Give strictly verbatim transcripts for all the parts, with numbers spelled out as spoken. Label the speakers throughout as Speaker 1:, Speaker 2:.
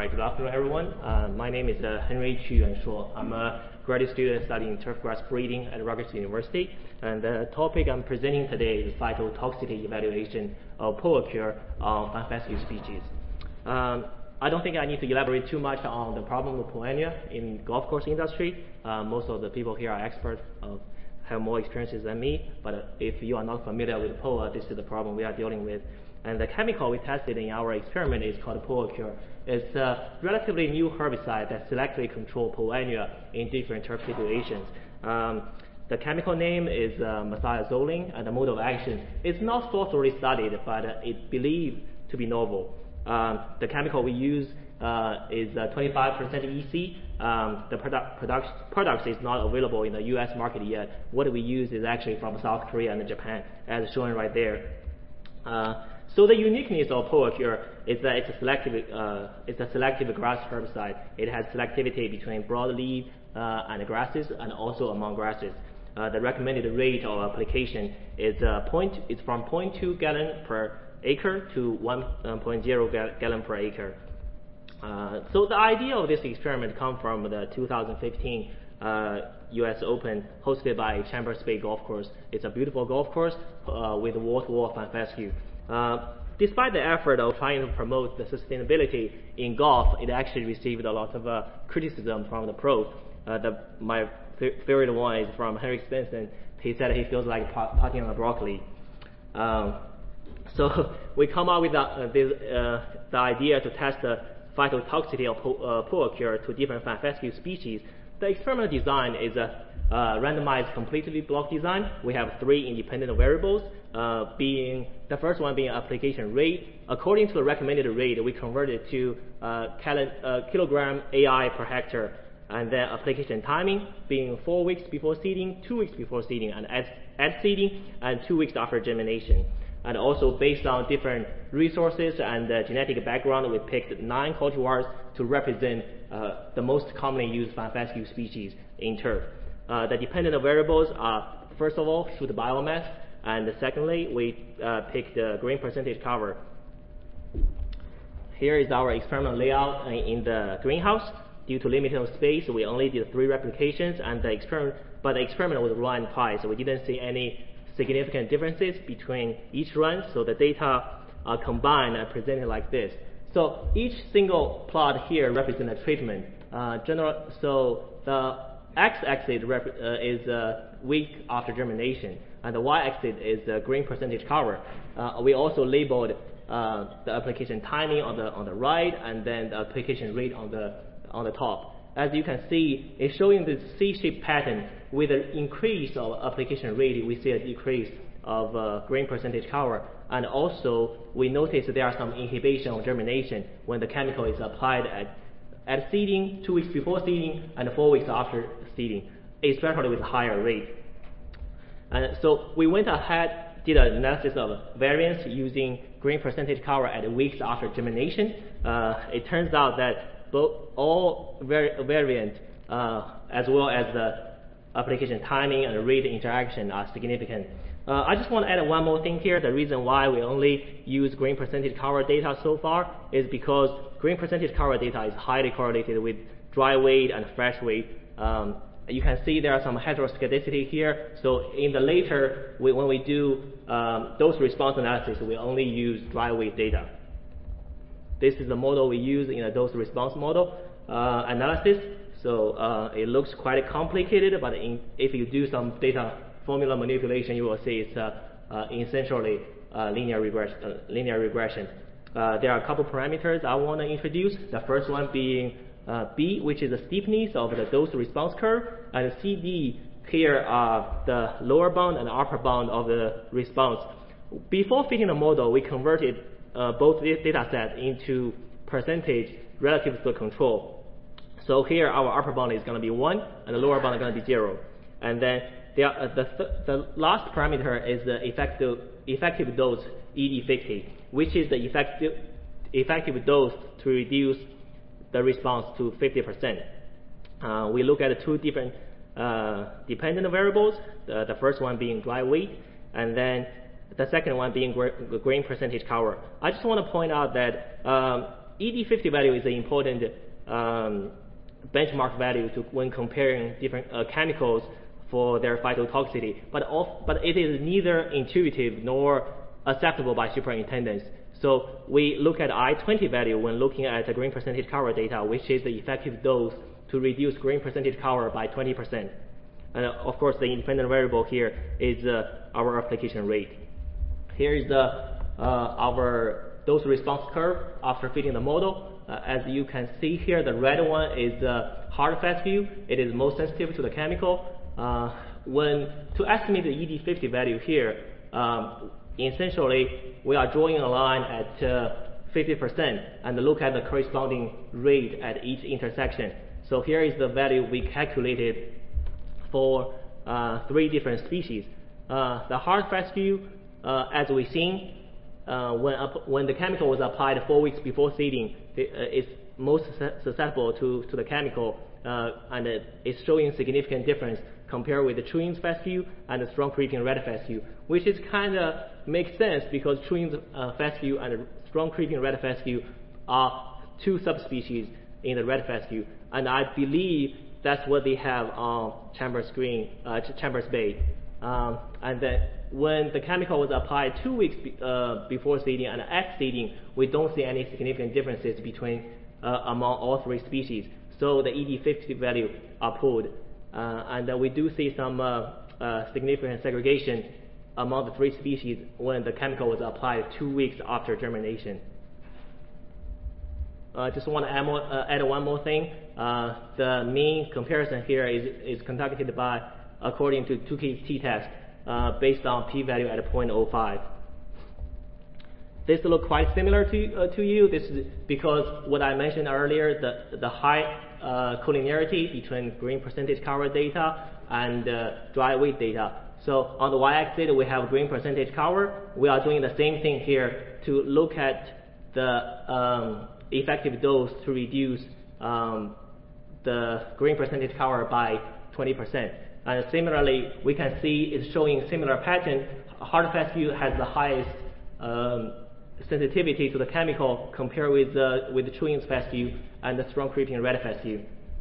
Speaker 1: Right, good afternoon, everyone. Uh, my name is uh, Henry Chu Shuo. I'm a graduate student studying turf grass breeding at Rutgers University. And the topic I'm presenting today is phytotoxicity evaluation of poa cure on fan fescue species. Um, I don't think I need to elaborate too much on the problem of poa annua in golf course industry. Uh, most of the people here are experts, uh, have more experiences than me. But uh, if you are not familiar with poa, this is the problem we are dealing with. And the chemical we tested in our experiment is called poa cure. It's a relatively new herbicide that selectively controls poa annua in different turf situations. Um, the chemical name is uh, methiazolin, and the mode of action is not thoroughly studied, but uh, it's believed to be novel. Um, the chemical we use uh, is uh, twenty-five percent E C. Um, the product, product, product is not available in the U S market yet. What we use is actually from South Korea and Japan, as shown right there. Uh, So the uniqueness of poa cure is that it's a selective, uh, it's a selective grass herbicide. It has selectivity between broadleaf uh, and grasses, and also among grasses. Uh, the recommended rate of application is uh, point, it's from zero point two gallon per acre to one point zero gallon per acre. Uh, so the idea of this experiment comes from the two thousand fifteen uh, U S Open hosted by Chambers Bay Golf Course. It's a beautiful golf course uh, with wall-to-wall fan fescue. Uh, despite the effort of trying to promote the sustainability in golf, it actually received a lot of uh, criticism from the pros. Uh, the, my favorite one is from Henrik Stenson. He said he feels like putting on a broccoli. Um, so we come up with the, uh, this, uh, the idea to test the phytotoxicity of po uh, poa cure to different fan fescue species. The experimental design is a uh, randomized completely block design. We have three independent variables, uh, being the first one being application rate. According to the recommended rate, we converted to uh, cal uh, kilogram A I per hectare, and then application timing being four weeks before seeding, two weeks before seeding, and at, at seeding, and two weeks after germination. And also based on different resources and uh, genetic background, we picked nine cultivars to represent uh, the most commonly used fan fescue species in turf. Uh, the dependent variables are, first of all, shoot biomass, and secondly, we uh, picked the grain percentage cover. Here is our experimental layout in the greenhouse. Due to limited space, we only did three replications, and the experiment, but the experiment was run twice, so we didn't see any significant differences between each run, so the data are combined and presented like this. So each single plot here represents a treatment. Uh, general, so the x-axis uh, is a week after germination, and the y-axis is a grain percentage cover. Uh, we also labeled uh, the application timing on the on the right, and then the application rate on the on the top. As you can see, it's showing this C-shaped pattern. With an increase of application rate, we see a decrease of uh, grain percentage cover, and also we notice there are some inhibition of germination when the chemical is applied at at seeding, two weeks before seeding, and four weeks after seeding, especially with higher rate. And so we went ahead, did an analysis of variance using grain percentage cover at weeks after germination. Uh, it turns out that both all vari variant, uh, as well as the application timing and rate interaction are significant. Uh, I just want to add one more thing here. The reason why we only use grain percentage cover data so far is because grain percentage cover data is highly correlated with dry weight and fresh weight. Um, you can see there are some heteroscedasticity here. So in the later, we, when we do um, dose response analysis, we only use dry weight data. This is the model we use in a dose response model uh, analysis. So uh, it looks quite complicated, but in, if you do some data formula manipulation, you will see it's uh, uh, essentially uh, linear, regress uh, linear regression. Uh, there are a couple parameters I want to introduce. The first one being uh, B, which is the steepness of the dose response curve, and C D here are the lower bound and upper bound of the response. Before fitting the model, we converted uh, both data sets into percentage relative to the control. So here our upper bound is going to be one, and the lower bound is going to be zero. And then there are, uh, the, th the last parameter is the effective, effective dose E D fifty, which is the effective, effective dose to reduce the response to fifty percent. Uh, we look at two different uh, dependent variables, the, the first one being dry weight, and then the second one being gra grain percentage cover. I just want to point out that um, E D fifty value is an important um, benchmark value to when comparing different uh, chemicals for their phytotoxicity, but, off, but it is neither intuitive nor acceptable by superintendents. So we look at I twenty value when looking at the grain percentage cover data, which is the effective dose to reduce grain percentage cover by twenty percent. And uh, of course, the independent variable here is uh, our application rate. Here is the uh, our dose response curve after fitting the model. Uh, as you can see here, the red one is the hard fast view. It is most sensitive to the chemical. Uh, when to estimate the E D fifty value here, um, essentially we are drawing a line at uh, fifty percent and look at the corresponding rate at each intersection. So here is the value we calculated for uh, three different species. Uh, the hard fast view, uh, as we've seen, uh, when, up, when the chemical was applied four weeks before seeding, it, uh, it's most susceptible to, to the chemical, uh, and it, it's showing significant difference compared with the Trillium's fast view and the strong creeping red fast view, which is kind of makes sense because Trillium's uh, fast view and strong creeping red fast view are two subspecies in the red fast view, and I believe that's what they have on Chambers Green, uh, Chambers Bay. Um, and then when the chemical was applied two weeks be, uh, before seeding and at seeding, we don't see any significant differences between uh, among all three species. So the E D fifty value are pulled, uh, and uh, we do see some uh, uh, significant segregation among the three species when the chemical was applied two weeks after germination. I uh, just want to add, more, uh, add one more thing. Uh, the mean comparison here is, is conducted by according to Tukey's t-test uh, based on p-value at zero point zero five. This looks quite similar to, uh, to you. This is because what I mentioned earlier, the, the high uh, collinearity between grain percentage cover data and uh, dry weight data. So on the y-axis, we have grain percentage cover. We are doing the same thing here to look at the um, effective dose to reduce um, the grain percentage cover by twenty percent. And similarly, we can see it's showing similar pattern. Hard fast view has the highest um, sensitivity to the chemical compared with the with the Trillium's fast view and the strong creeping red fast view.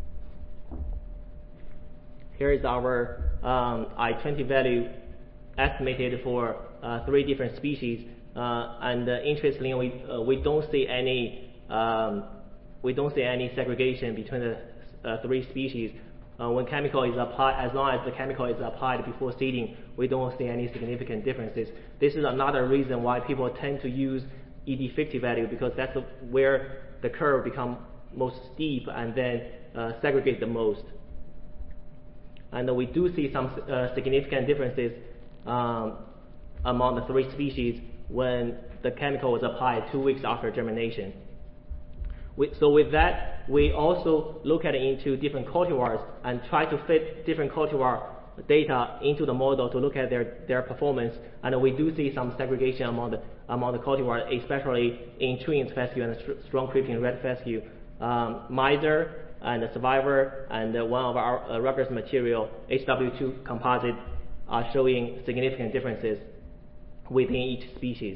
Speaker 1: Here is our um, I twenty value estimated for uh, three different species, uh, and uh, interestingly, we uh, we don't see any um, we don't see any segregation between the uh, three species. Uh, when chemical is applied, as long as the chemical is applied before seeding, we don't see any significant differences. This is another reason why people tend to use E D fifty value, because that's where the curve becomes most steep and then uh, segregate the most. And uh, we do see some uh, significant differences um, among the three species when the chemical was applied two weeks after germination. We, so with that, we also look at it into different cultivars and try to fit different cultivar data into the model to look at their, their performance. And we do see some segregation among the, among the cultivars, especially in Trillium's fescue and the strong creeping red fescue. Um, Miser and the Survivor and uh, one of our uh, Rutgers material, H W two composite, are showing significant differences within each species.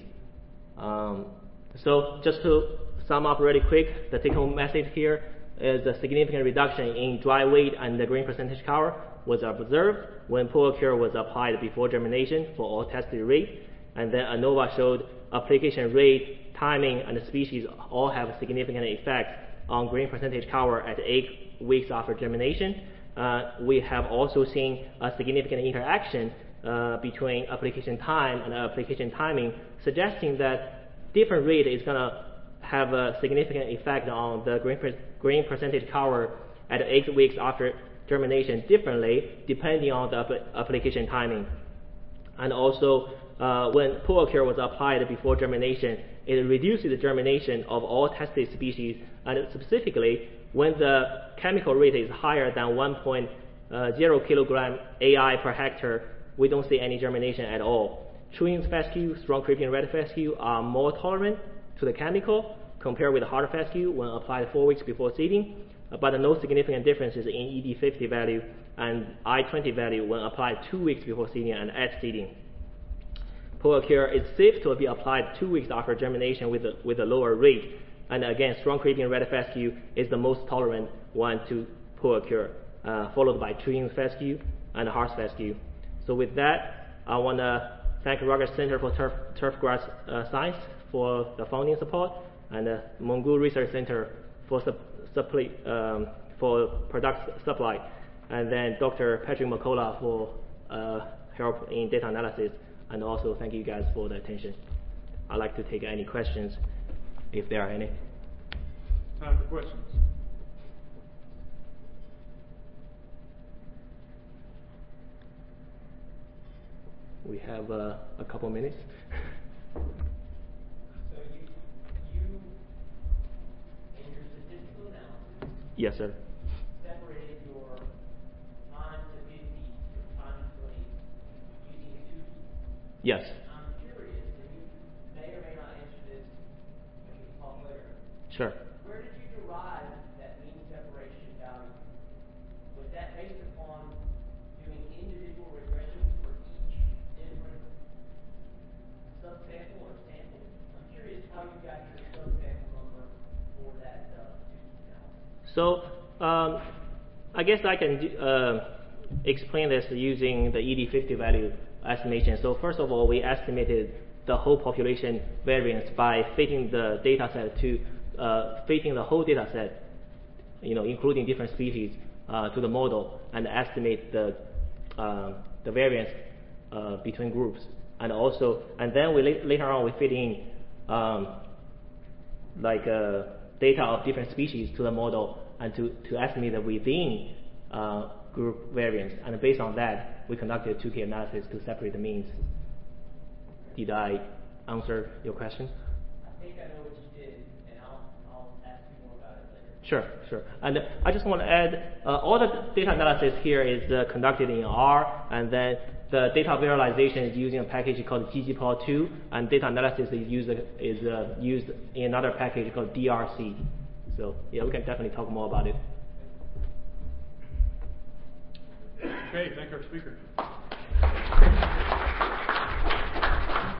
Speaker 1: Um, so just to sum up really quick, the take-home message here is a significant reduction in dry weight and the grain percentage cover was observed when PolarCure was applied before germination for all tested rates, and then ANOVA showed application rate, timing, and the species all have a significant effect on grain percentage cover at eight weeks after germination. Uh, we have also seen a significant interaction uh, between application time and application timing, suggesting that different rate is going to have a significant effect on the grain, per grain percentage cover at eight weeks after germination differently depending on the application timing. And also, uh, when PolarCure was applied before germination, it reduces the germination of all tested species, and specifically when the chemical rate is higher than one point zero kilogram A I per hectare, we don't see any germination at all. Trillium's fescue, strong creeping red fescue are more tolerant to the chemical compared with hard fescue when applied four weeks before seeding, but no significant differences in E D fifty value and I twenty value when applied two weeks before seeding and at seeding. PolarCure is safe to be applied two weeks after germination with a, with a lower rate, And again, strong creatine red fescue is the most tolerant one to poor cure, uh, followed by treating fescue and harsh fescue. So with that, I want to thank Rutgers Center for Turf, Turf Grass uh, Science for the funding support, and the Mongool Research Center for sup supply, um, for product supply, and then Doctor Patrick McCullough for uh, help in data analysis, and also thank you guys for the attention. I'd like to take any questions, if there are any.
Speaker 2: Time for questions.
Speaker 1: We have uh, a couple minutes.
Speaker 3: So you, you, in your statistical analysis,
Speaker 1: Yes, sir.
Speaker 3: separated your time to fifty, your time to twenty, using two people.
Speaker 1: Yes.
Speaker 3: I'm curious, and you may or may not answer this when you talk later.
Speaker 1: Sure.
Speaker 3: Where did you derive that mean separation value? Was that based upon doing individual regressions for each different subsample or sample? I'm curious how you got your subsample number for that uh, analysis.
Speaker 1: So um, I guess I can uh, explain this using the E D fifty value estimation. So first of all, we estimated the whole population variance by fitting the data set to uh, fitting the whole data set, you know, including different species, uh, to the model, and estimate the uh, the variance uh, between groups. And also, and then we la later on we fit in um, like uh, data of different species to the model, and to to estimate the within uh, group variance. And based on that, we conducted two K analysis to separate the means. Did I answer your question?
Speaker 3: I think I know what you did, and I'll, I'll ask you more about it later.
Speaker 1: Sure, sure. And I just want to add, uh, all the data analysis here is uh, conducted in R, and then the data visualization is using a package called ggplot two, and data analysis is used is uh, used in another package called D R C. So yeah, we can definitely talk more about it.
Speaker 2: Okay, thank our speaker.